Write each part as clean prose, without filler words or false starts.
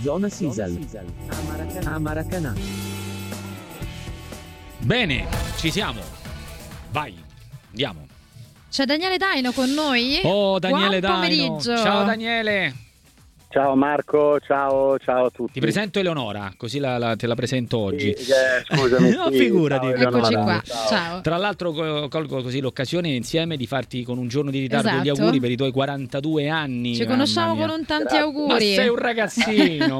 Zona Sisal a Maracanã. Bene, ci siamo. Vai, andiamo. C'è Daniele Daino con noi. Oh, Daniele Buon Daino. pomeriggio. Ciao Daniele. Ciao Marco, ciao a tutti. Ti presento Eleonora, così te la presento oggi. Scusami. No, figurati. Eccoci qua. Ciao. Ciao. Tra l'altro colgo così l'occasione insieme di farti con un giorno di ritardo Esatto. gli auguri per i tuoi 42 anni. Ci conosciamo mamma mia. con un tanti Grazie. auguri. Ma sei un ragazzino,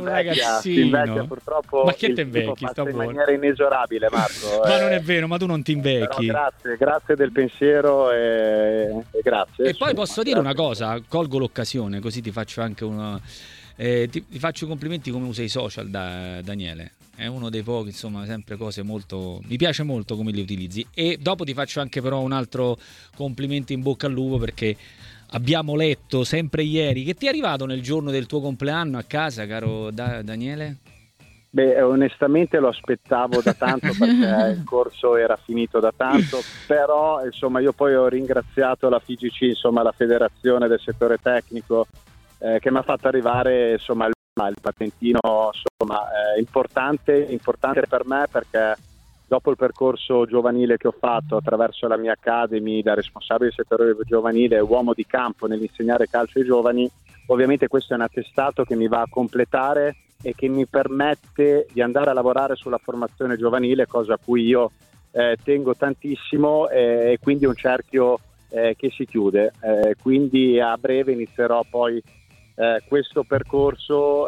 Si invecchia purtroppo. Ma che te il tempo invecchi, passa sta in buono. maniera inesorabile, Marco. Ma non è vero, ma tu non ti invecchi. Però grazie del pensiero e grazie. E poi posso dire una cosa, colgo l'occasione, così ti faccio anche ti faccio i complimenti come usa i social, Daniele. È uno dei pochi, insomma, sempre cose molto. Mi piace molto come li utilizzi. E dopo ti faccio anche però un altro complimento in bocca al lupo, perché abbiamo letto sempre ieri che ti è arrivato nel giorno del tuo compleanno a casa, caro Daniele. Beh, onestamente lo aspettavo da tanto perché il corso era finito da tanto, però insomma io poi ho ringraziato la FIGC, insomma la federazione del settore tecnico, che mi ha fatto arrivare insomma il patentino, insomma importante per me, perché dopo il percorso giovanile che ho fatto attraverso la mia Academy da responsabile del settore giovanile, uomo di campo nell'insegnare calcio ai giovani, ovviamente questo è un attestato che mi va a completare e che mi permette di andare a lavorare sulla formazione giovanile, cosa a cui io tengo tantissimo, e quindi è un cerchio che si chiude, quindi a breve inizierò poi questo percorso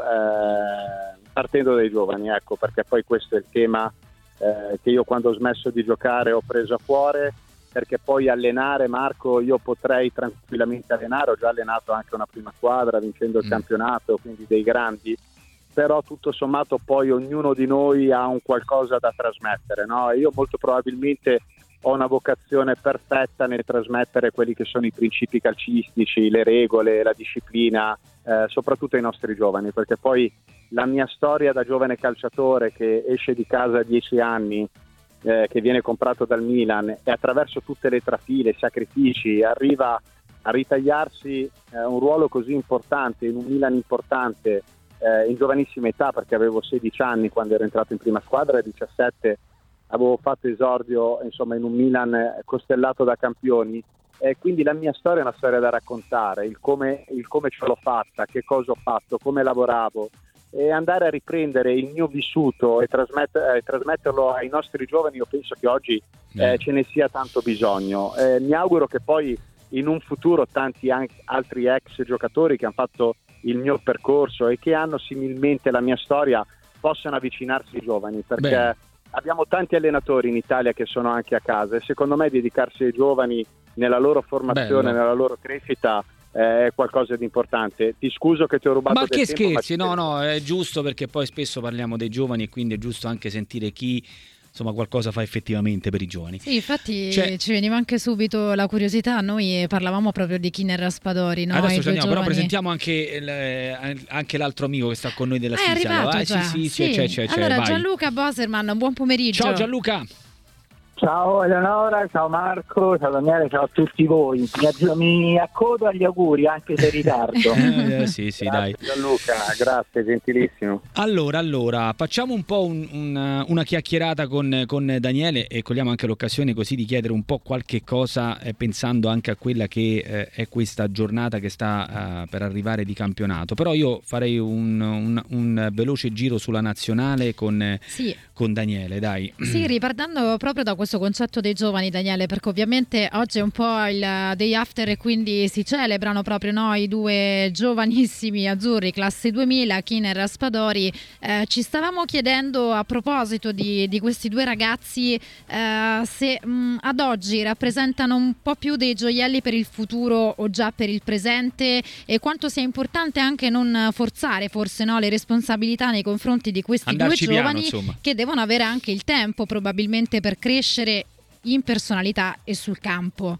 partendo dai giovani, ecco, perché poi questo è il tema che io quando ho smesso di giocare ho preso a cuore, perché poi allenare, Marco, io potrei tranquillamente allenare, ho già allenato anche una prima squadra vincendo il campionato, quindi dei grandi, però tutto sommato poi ognuno di noi ha un qualcosa da trasmettere, no? E io molto probabilmente ho una vocazione perfetta nel trasmettere quelli che sono i principi calcistici, le regole, la disciplina, soprattutto ai nostri giovani, perché poi la mia storia da giovane calciatore che esce di casa a 10 anni, che viene comprato dal Milan e attraverso tutte le trafile, i sacrifici, arriva a ritagliarsi un ruolo così importante in un Milan importante in giovanissima età, perché avevo 16 anni quando ero entrato in prima squadra e 17 avevo fatto esordio insomma in un Milan costellato da campioni, e quindi la mia storia è una storia da raccontare, il come ce l'ho fatta, che cosa ho fatto, come lavoravo, e andare a riprendere il mio vissuto e trasmetterlo ai nostri giovani. Io penso che oggi ce ne sia tanto bisogno. Mi auguro che poi in un futuro tanti altri ex giocatori che hanno fatto il mio percorso e che hanno similmente la mia storia possano avvicinarsi ai giovani, perché abbiamo tanti allenatori in Italia che sono anche a casa, e secondo me dedicarsi ai giovani nella loro formazione, nella loro crescita è qualcosa di importante. Ti scuso che ti ho rubato ma del che tempo. scherzi, no, è giusto, perché poi spesso parliamo dei giovani e quindi è giusto anche sentire chi insomma qualcosa fa effettivamente per i giovani. Sì, infatti ci veniva anche subito la curiosità. Noi parlavamo proprio di Kiner Raspadori, no? Adesso ci andiamo, però presentiamo anche l'altro amico che sta con noi della Sisal. È arrivato già. C'è. Allora, vai. Gianluca Boserman, buon pomeriggio. Ciao Gianluca. Ciao Eleonora, ciao Marco, ciao Daniele, ciao a tutti voi. Mi accodo agli auguri anche se in ritardo. Sì, Grazie, dai. Gianluca, grazie, gentilissimo. Allora, facciamo un po' una chiacchierata con Daniele e cogliamo anche l'occasione così di chiedere un po' qualche cosa, pensando anche a quella che è questa giornata che sta per arrivare di campionato. Però io farei un veloce giro sulla nazionale con Daniele, dai. Sì, ripartendo proprio da questo concetto dei giovani, Daniele, perché ovviamente oggi è un po' il day after e quindi si celebrano proprio i due giovanissimi azzurri classe 2000, Kiner e Raspadori. Ci stavamo chiedendo a proposito di questi due ragazzi se ad oggi rappresentano un po' più dei gioielli per il futuro o già per il presente, e quanto sia importante anche non forzare forse le responsabilità nei confronti di questi Andarci due giovani, piano, che devono avere anche il tempo probabilmente per crescere in personalità e sul campo.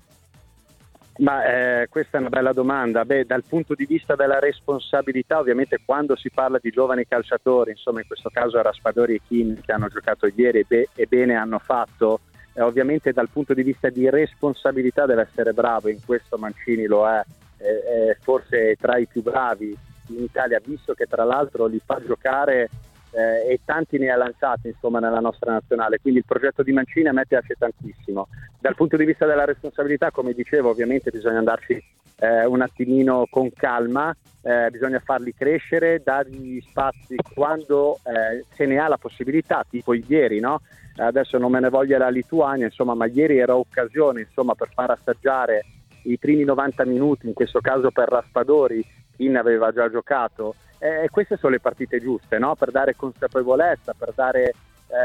Ma questa è una bella domanda. Dal punto di vista della responsabilità, ovviamente quando si parla di giovani calciatori, insomma in questo caso Raspadori e Kim che hanno giocato ieri e bene hanno fatto, ovviamente dal punto di vista di responsabilità deve essere bravo, in questo Mancini lo è, forse tra i più bravi, in Italia, visto che tra l'altro li fa giocare e tanti ne ha lanciati insomma nella nostra nazionale, quindi il progetto di Mancini a me piace tantissimo. Dal punto di vista della responsabilità, come dicevo, ovviamente bisogna andarci un attimino con calma, bisogna farli crescere, dargli spazi quando se ne ha la possibilità, tipo ieri, no? Adesso non me ne voglia la Lituania, insomma, ma ieri era occasione insomma per far assaggiare i primi 90 minuti, in questo caso per Raspadori, Kin aveva già giocato, e queste sono le partite giuste, no? Per dare consapevolezza, per dare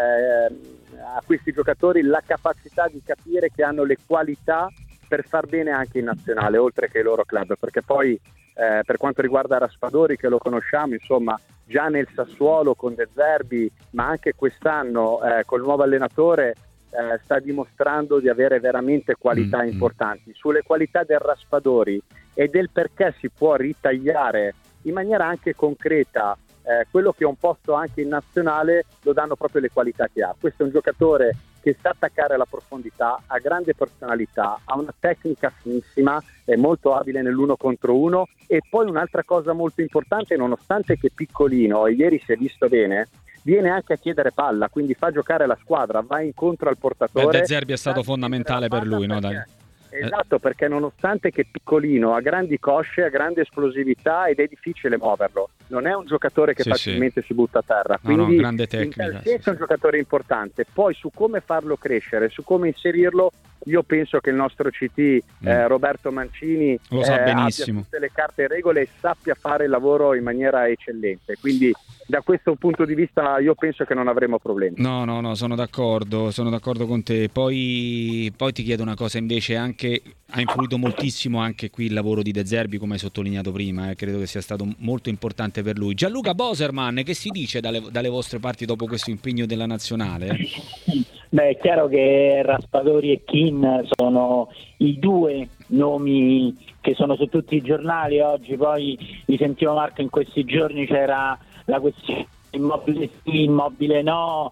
a questi giocatori la capacità di capire che hanno le qualità per far bene anche in nazionale, oltre che i loro club, perché poi per quanto riguarda Raspadori, che lo conosciamo, insomma, già nel Sassuolo con De Zerbi, ma anche quest'anno col nuovo allenatore, sta dimostrando di avere veramente qualità importanti. Sulle qualità del Raspadori e del perché si può ritagliare in maniera anche concreta quello che è un posto anche in nazionale, lo danno proprio le qualità che ha. Questo è un giocatore che sa attaccare alla profondità, ha grande personalità, ha una tecnica finissima, è molto abile nell'uno contro uno, e poi un'altra cosa molto importante, nonostante che è piccolino, e ieri si è visto bene, viene anche a chiedere palla, quindi fa giocare la squadra, va incontro al portatore. De Zerbi è stato fondamentale per lui, no? Esatto, perché nonostante che è piccolino, ha grandi cosce, ha grande esplosività ed è difficile muoverlo. Non è un giocatore che facilmente si butta a terra, quindi grande tecnica, in tal senso è un giocatore importante. Poi su come farlo crescere, su come inserirlo, io penso che il nostro CT Roberto Mancini lo sa benissimo, abbia tutte le carte e regole e sappia fare il lavoro in maniera eccellente, quindi da questo punto di vista io penso che non avremo problemi. No, sono d'accordo con te. Poi ti chiedo una cosa invece, anche ha influito moltissimo anche qui il lavoro di De Zerbi, come hai sottolineato prima, credo che sia stato molto importante per lui. Gianluca Boserman, che si dice dalle vostre parti dopo questo impegno della nazionale? Beh, è chiaro che Raspadori e Kin sono i due nomi che sono su tutti i giornali oggi. Poi vi sentivo, Marco, in questi giorni c'era la questione Immobile sì, Immobile no.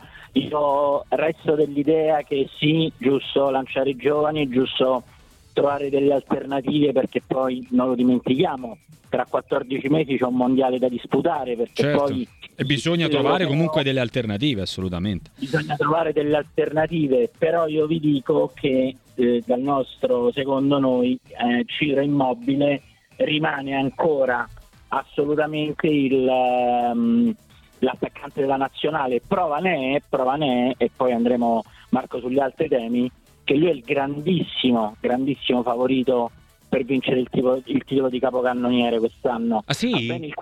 Io resto dell'idea che sì, giusto lanciare i giovani, giusto trovare delle alternative, perché poi non lo dimentichiamo, tra 14 mesi c'è un mondiale da disputare, perché certo. Poi e bisogna trovare comunque delle alternative, assolutamente. Bisogna trovare delle alternative, però io vi dico che dal nostro, secondo noi, Ciro Immobile rimane ancora assolutamente l'attaccante della nazionale. Prova ne è, e poi andremo, Marco, sugli altri temi, che lui è il grandissimo favorito per vincere il titolo di capocannoniere quest'anno. Ah, sì? Ha ben il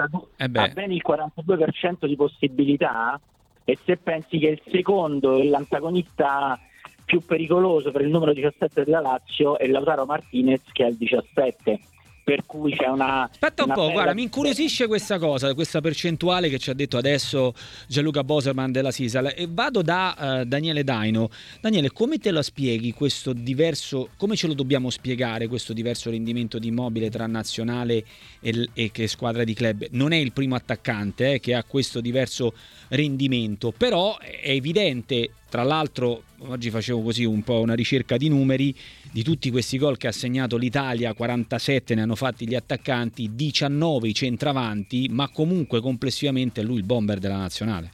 42% di possibilità, e se pensi che il secondo e l'antagonista più pericoloso per il numero 17 della Lazio è Lautaro Martinez, che è al 17. Per cui c'è aspetta un po', guarda, mi incuriosisce questa cosa, questa percentuale che ci ha detto adesso Gianluca Boserman della Sisal, e vado da Daniele Daino. Daniele, come te lo spieghi questo diverso, come ce lo dobbiamo spiegare questo diverso rendimento di Immobile tra nazionale e che squadra di club? Non è il primo attaccante che ha questo diverso rendimento, però è evidente. Tra l'altro oggi facevo così un po' una ricerca di numeri, di tutti questi gol che ha segnato l'Italia, 47 ne hanno fatti gli attaccanti, 19 i centravanti, ma comunque complessivamente è lui il bomber della nazionale.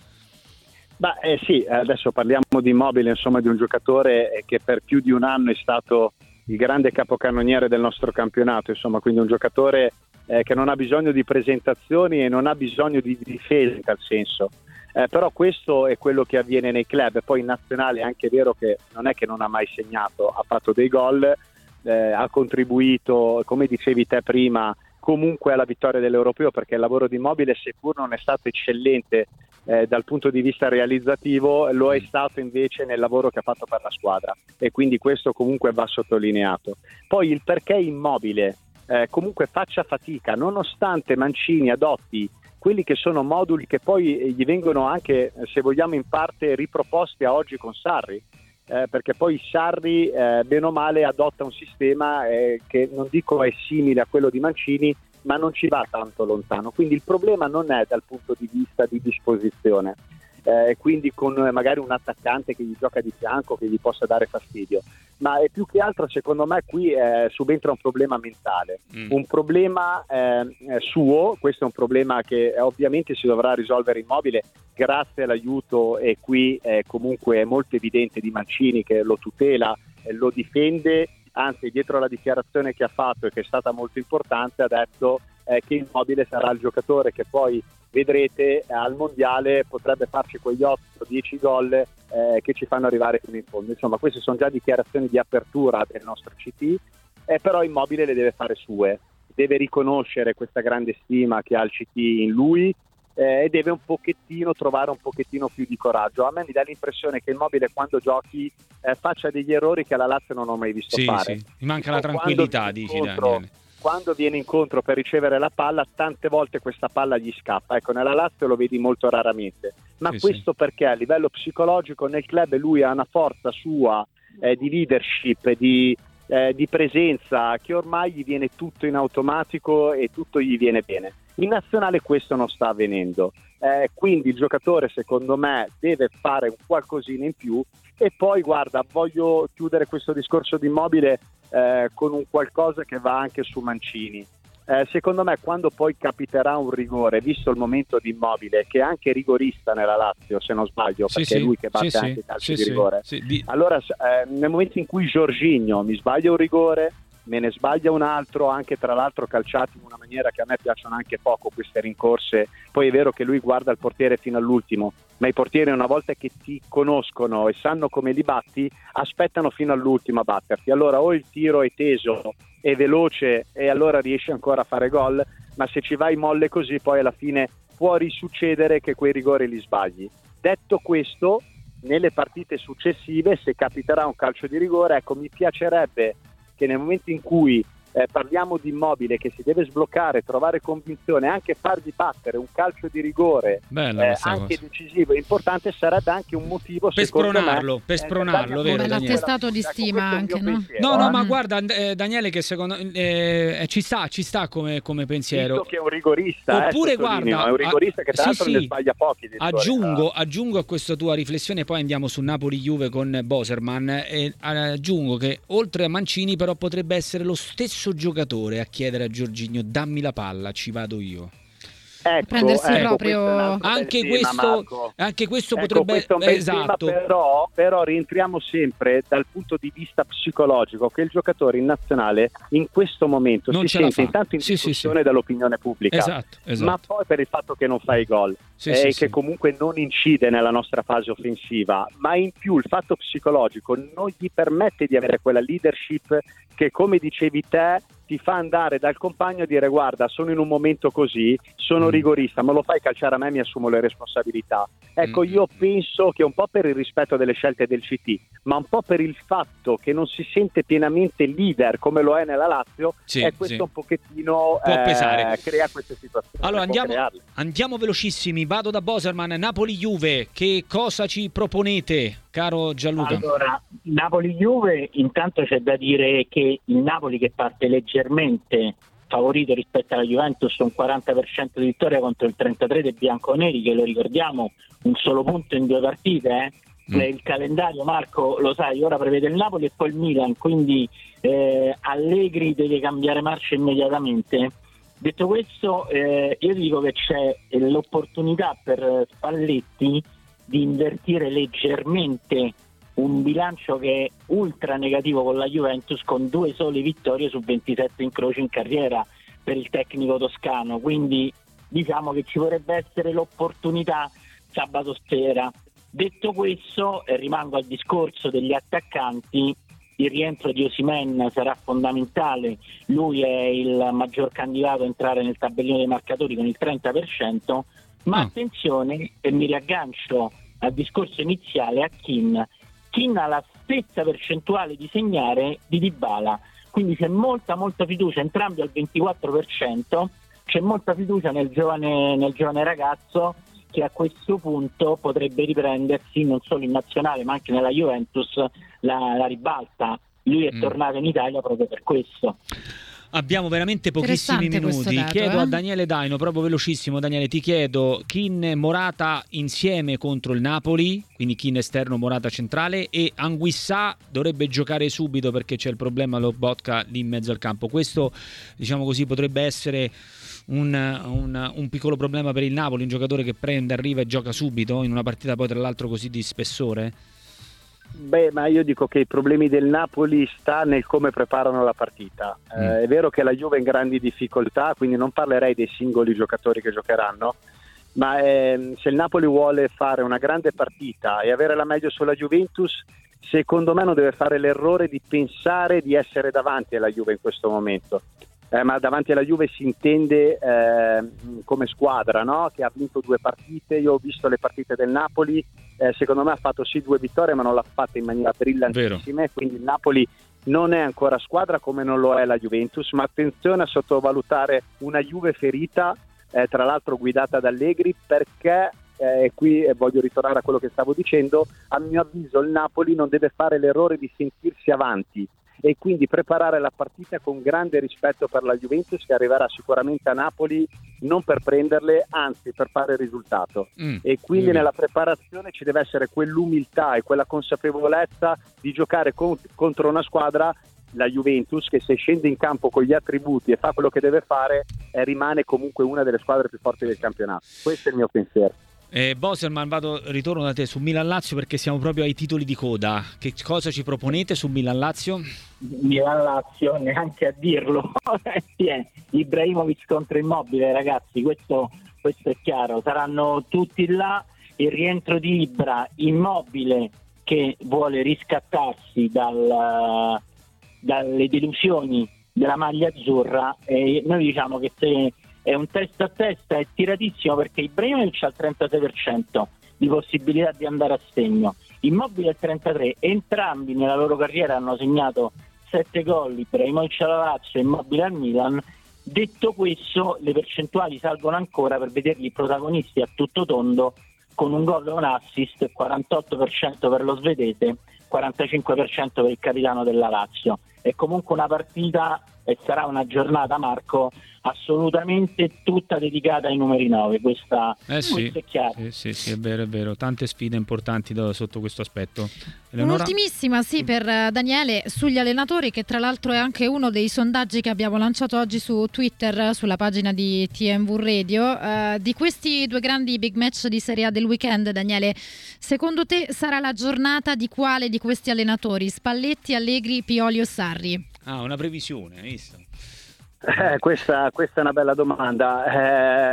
Sì, adesso parliamo di Immobile, insomma, di un giocatore che per più di un anno è stato il grande capocannoniere del nostro campionato, insomma, quindi un giocatore che non ha bisogno di presentazioni e non ha bisogno di difesa in tal senso. Però questo è quello che avviene nei club. Poi in nazionale è anche vero che non è che non ha mai segnato, ha fatto dei gol, ha contribuito, come dicevi te prima, comunque alla vittoria dell'Europeo, perché il lavoro di Immobile, seppur non è stato eccellente dal punto di vista realizzativo, lo è stato invece nel lavoro che ha fatto per la squadra, e quindi questo comunque va sottolineato. Poi il perché Immobile comunque faccia fatica, nonostante Mancini adotti quelli che sono moduli che poi gli vengono anche, se vogliamo, in parte riproposti a oggi con Sarri, perché poi Sarri bene o male adotta un sistema che non dico è simile a quello di Mancini, ma non ci va tanto lontano, quindi il problema non è dal punto di vista di disposizione, quindi con magari un attaccante che gli gioca di fianco, che gli possa dare fastidio. ma è più che altro, secondo me, qui subentra un problema mentale, un problema suo. Questo è un problema che ovviamente si dovrà risolvere Immobile grazie all'aiuto, e qui comunque è molto evidente, di Mancini, che lo tutela, lo difende, anzi dietro la dichiarazione che ha fatto e che è stata molto importante ha detto che Immobile sarà il giocatore che poi vedrete al mondiale potrebbe farci quegli 8-10 gol che ci fanno arrivare fino in fondo. Insomma, queste sono già dichiarazioni di apertura del nostro CT, però Immobile le deve fare sue, deve riconoscere questa grande stima che ha il CT in lui, e deve un pochettino trovare un pochettino più di coraggio. A me mi dà l'impressione che Immobile, quando giochi, faccia degli errori che alla Lazio non ho mai visto fare. Sì, mi manca la tranquillità, dici Daniele. Quando viene incontro per ricevere la palla, tante volte questa palla gli scappa. Ecco, nella Lazio lo vedi molto raramente, ma questo perché a livello psicologico nel club lui ha una forza sua di leadership, di presenza, che ormai gli viene tutto in automatico e tutto gli viene bene. In nazionale questo non sta avvenendo, quindi il giocatore, secondo me, deve fare un qualcosina in più. E poi guarda, voglio chiudere questo discorso di Immobile con un qualcosa che va anche su Mancini. Secondo me, quando poi capiterà un rigore, visto il momento di Immobile, che è anche rigorista nella Lazio, se non sbaglio, perché è lui che batte anche i calci di rigore, allora nel momento in cui Jorginho mi sbaglia un rigore, me ne sbaglia un altro, anche tra l'altro calciati in una maniera che a me piacciono anche poco, queste rincorse. Poi è vero che lui guarda il portiere fino all'ultimo, ma i portieri, una volta che ti conoscono e sanno come li batti, aspettano fino all'ultimo a batterti. Allora o il tiro è teso e veloce e allora riesci ancora a fare gol, ma se ci vai molle così, poi alla fine può risuccedere che quei rigori li sbagli. Detto questo, nelle partite successive, se capiterà un calcio di rigore, ecco, mi piacerebbe che nel momento in cui parliamo di Immobile che si deve sbloccare, trovare convinzione, anche fargli battere un calcio di rigore anche decisivo e importante, sarebbe anche un motivo per spronarlo, vero? L'attestato di stima anche, no? No, ma guarda Daniele, che secondo ci sta come pensiero. Visto che è un rigorista, oppure guarda, è un rigorista che tra l'altro ne sbaglia pochi. Aggiungo a questa tua riflessione, poi andiamo su Napoli-Juve con Boserman, e aggiungo che oltre a Mancini però potrebbe essere lo stesso giocatore a chiedere a Jorginho: dammi la palla, ci vado io. Prendersi proprio anche questo potrebbe questo è un bel tema, esatto. però rientriamo sempre dal punto di vista psicologico, che il giocatore in nazionale in questo momento non si sente intanto in discussione dall'opinione pubblica, esatto. ma poi per il fatto che non fa i gol che comunque non incide nella nostra fase offensiva, ma in più il fatto psicologico non gli permette di avere quella leadership che, come dicevi te, ti fa andare dal compagno a dire: guarda, sono in un momento così, sono rigorista, me lo fai calciare a me, mi assumo le responsabilità. Ecco, io penso che un po' per il rispetto delle scelte del CT, ma un po' per il fatto che non si sente pienamente leader come lo è nella Lazio, questo un pochettino può pesare, crea queste situazioni. Allora andiamo velocissimi, vado da Boserman. Napoli-Juve, che cosa ci proponete, caro Gianluca? Allora, Napoli-Juve, intanto c'è da dire che il Napoli, che parte leggermente favorito rispetto alla Juventus, un 40% di vittoria contro il 33% dei bianconeri, che lo ricordiamo, un solo punto in 2 partite. Il calendario, Marco, lo sai, ora prevede il Napoli e poi il Milan, quindi Allegri deve cambiare marcia immediatamente. Detto questo, io dico che c'è l'opportunità per Spalletti di invertire leggermente un bilancio che è ultra negativo con la Juventus, con 2 sole vittorie su 27 incroci in carriera per il tecnico toscano, quindi diciamo che ci vorrebbe essere l'opportunità sabato sera. Detto questo, rimango al discorso degli attaccanti. Il rientro di Osimhen sarà fondamentale, lui è il maggior candidato a entrare nel tabellino dei marcatori con il 30%, ma attenzione, e mi riaggancio al discorso iniziale, a Kean ha la stessa percentuale di segnare di Dybala, quindi c'è molta fiducia, entrambi al 24%, c'è molta fiducia nel giovane ragazzo, che a questo punto potrebbe riprendersi non solo in nazionale ma anche nella Juventus la ribalta. Lui è tornato in Italia proprio per questo. Abbiamo veramente pochissimi Interessante minuti. questo dato, Chiedo a Daniele Daino, proprio velocissimo Daniele, ti chiedo Kean Morata insieme contro il Napoli, quindi Kean esterno, Morata centrale, e Anguissà dovrebbe giocare subito perché c'è il problema Lobotka lì in mezzo al campo. Questo, diciamo così, potrebbe essere un piccolo problema per il Napoli, un giocatore che prende, arriva e gioca subito in una partita poi tra l'altro così di spessore? Beh, ma io dico che i problemi del Napoli sta nel come preparano la partita. È vero che la Juve è in grandi difficoltà, quindi non parlerei dei singoli giocatori che giocheranno, ma se il Napoli vuole fare una grande partita e avere la meglio sulla Juventus, secondo me non deve fare l'errore di pensare di essere davanti alla Juve in questo momento. Ma davanti alla Juve si intende come squadra, no? Che ha vinto 2 partite. Io ho visto le partite del Napoli, secondo me ha fatto sì 2 vittorie, ma non l'ha fatta in maniera brillantissima. Quindi il Napoli non è ancora squadra come non lo è la Juventus, ma attenzione a sottovalutare una Juve ferita, tra l'altro guidata da Allegri, perché qui voglio ritornare a quello che stavo dicendo. A mio avviso il Napoli non deve fare l'errore di sentirsi avanti e quindi preparare la partita con grande rispetto per la Juventus, che arriverà sicuramente a Napoli non per prenderle, anzi per fare il risultato. E quindi nella preparazione ci deve essere quell'umiltà e quella consapevolezza di giocare contro una squadra, la Juventus, che se scende in campo con gli attributi e fa quello che deve fare, rimane comunque una delle squadre più forti del campionato. Questo è il mio pensiero. Boselman, ritorno da te su Milan-Lazio perché siamo proprio ai titoli di coda. Che cosa ci proponete su Milan-Lazio? Milan-Lazio, neanche a dirlo. Ibrahimovic contro Immobile, ragazzi, questo è chiaro. Saranno tutti là. Il rientro di Ibra, Immobile che vuole riscattarsi dalle delusioni della maglia azzurra, e noi diciamo che se è un testa a testa è tiratissimo, perché Ibrahimovic ha il 36% di possibilità di andare a segno, Immobile il 33%, entrambi nella loro carriera hanno segnato 7 gol, Ibrahimovic alla Lazio e Immobile al Milan. Detto questo, le percentuali salgono ancora per vederli protagonisti a tutto tondo, con un gol e un assist, 48% per lo svedese, 45% per il capitano della Lazio. È comunque una partita e sarà una giornata, Marco, assolutamente tutta dedicata ai numeri 9. Questo è chiaro. Sì, è vero. Tante sfide importanti sotto questo aspto. Eleonora? Un'ultimissima, per Daniele, sugli allenatori, che tra l'altro è anche uno dei sondaggi che abbiamo lanciato oggi su Twitter, sulla pagina di TMV Radio. Di questi 2 grandi big match di Serie A del weekend, Daniele, secondo te sarà la giornata di quale di questi allenatori? Spalletti, Allegri, Pioli o Sarri? Una previsione, hai visto? Questa è una bella domanda.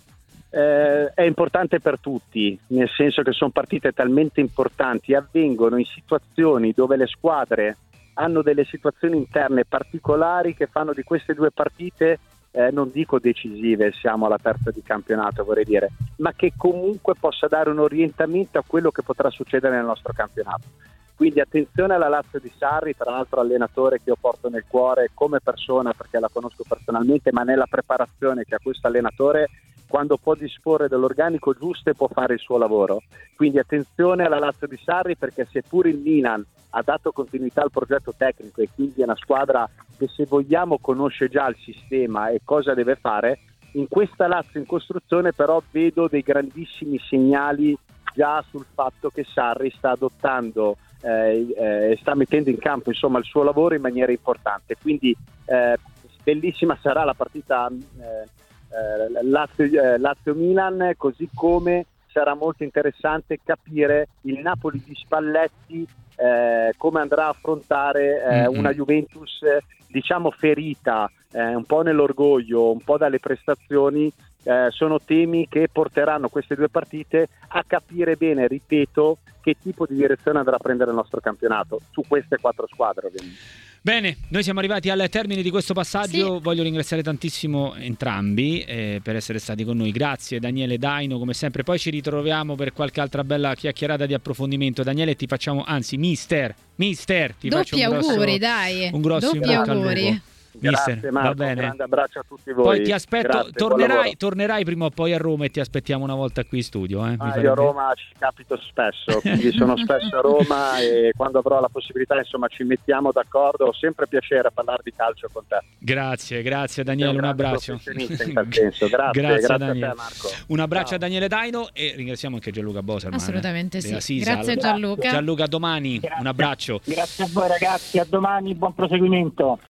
È importante per tutti, nel senso che sono partite talmente importanti, avvengono in situazioni dove le squadre hanno delle situazioni interne particolari che fanno di queste 2 partite, non dico decisive, siamo alla terza di campionato vorrei dire, ma che comunque possa dare un orientamento a quello che potrà succedere nel nostro campionato. Quindi attenzione alla Lazio di Sarri, tra l'altro allenatore che io porto nel cuore come persona, perché la conosco personalmente, ma nella preparazione che ha questo allenatore, quando può disporre dell'organico giusto e può fare il suo lavoro. Quindi attenzione alla Lazio di Sarri, perché seppur il Milan ha dato continuità al progetto tecnico e quindi è una squadra che, se vogliamo, conosce già il sistema e cosa deve fare, in questa Lazio in costruzione però vedo dei grandissimi segnali già sul fatto che Sarri sta adottando sta mettendo in campo il suo lavoro in maniera importante. Quindi bellissima sarà la partita Lazio-Milan, così come sarà molto interessante capire il Napoli di Spalletti come andrà a affrontare una Juventus diciamo ferita un po' nell'orgoglio, un po' dalle prestazioni. Sono temi che porteranno queste 2 partite a capire bene, ripeto, che tipo di direzione andrà a prendere il nostro campionato su queste 4 squadre, ovviamente. Bene, noi siamo arrivati al termine di questo passaggio. Sì. Voglio ringraziare tantissimo entrambi per essere stati con noi. Grazie Daniele Daino, come sempre. Poi ci ritroviamo per qualche altra bella chiacchierata di approfondimento. Daniele, ti facciamo, anzi mister, ti doppi faccio auguri, dai. Un grosso in bocca al lupo. Mister, Grazie Marco, va bene. un grande abbraccio a tutti voi. Poi ti aspetto, Grazie, buon lavoro. tornerai prima o poi a Roma e ti aspettiamo una volta qui in studio. Mi Io a farebbe- Roma ci capito spesso, quindi sono spesso a Roma e quando avrò la possibilità insomma ci mettiamo d'accordo. Ho sempre piacere a parlare di calcio con te. Grazie Sei Daniele, un grande abbraccio. professionista in tal senso. Grazie a Daniele. te Marco. Un abbraccio Ciao. a Daniele Daino e ringraziamo anche Gianluca Boserman. Assolutamente sì. della Sisal. Grazie Gianluca. Gianluca, a domani. Grazie. Un abbraccio. Grazie a voi ragazzi, a domani, buon proseguimento.